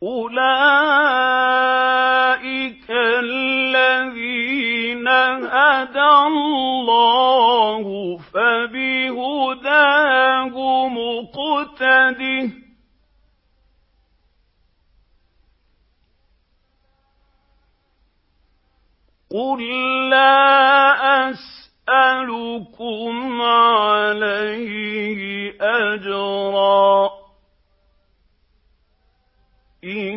أُولَٰئِكَ الَّذِينَ هَدَى اللَّهُ ۖ فَبِهُدَاهُ مُقْتَدِهْ ۗ قُل لَّا أَسْأَلُكُمْ عَلَيْهِ أَجْرًا ۖ إِنْ